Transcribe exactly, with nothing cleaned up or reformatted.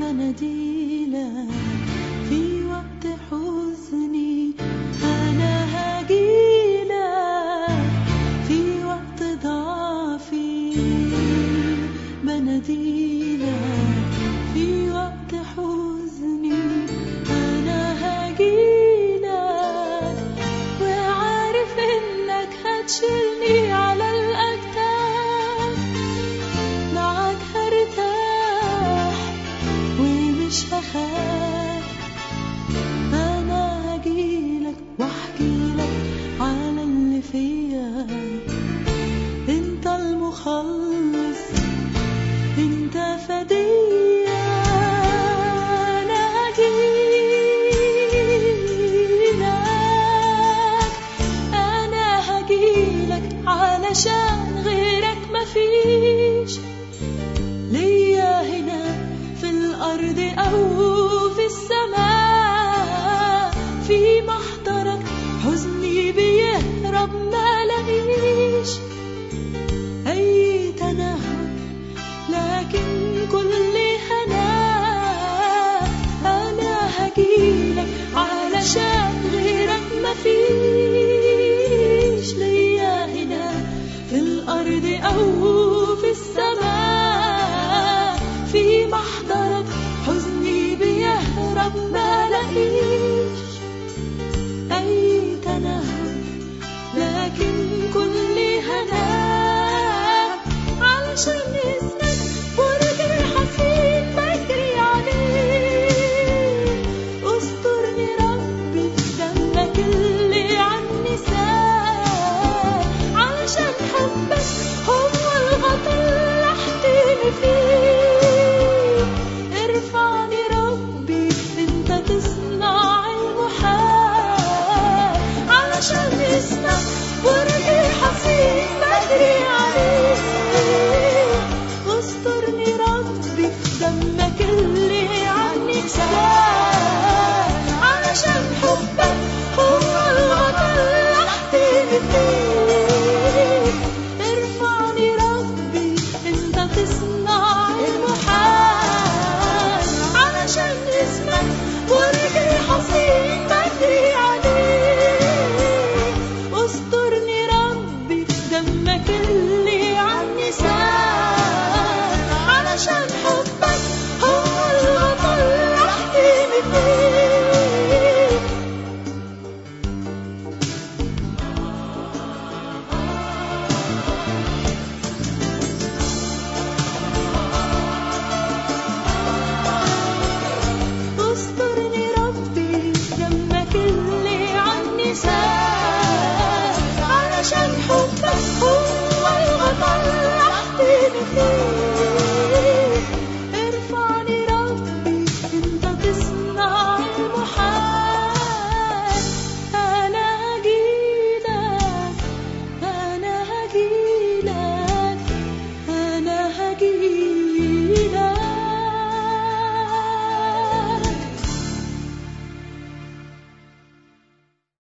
مناديلك في وقت حزني. أنا هجيلك في وقت ضعفي، مناديلك في وقت حزني. أنا هجيلك وعارف إنك هتشيلني على الأكتاف، معاك هرتاح ومش هخاف. أنا هجيلك واحكيلك على اللي فيا، انت المخلص، انت فدية. أنا هجيلك أنا هجيلك علشان غيرك مفيش ليا هنا في الأرض أو في السماء. في محضرك حزني بيهرب ما لاقيش أي تنهد، لكن كل هنا. أنا هجيلك علشان غيرك مفيش ليا هنا في الأرض أو في السماء. في محضرك حزني بيهرب ما لاقيش أي تنهد، لكن كل هنا. علشان اسمك برج الحصين بجري عليه، استرني ربي بدمك اللي عني سال. علشان حبك هو الغطا اللي احتمي فيه، ارفعني ربي انت تصنع المحال. علشان اسمك برج الحصين بجري عليه، استرني ربي بدمك اللي عني سال.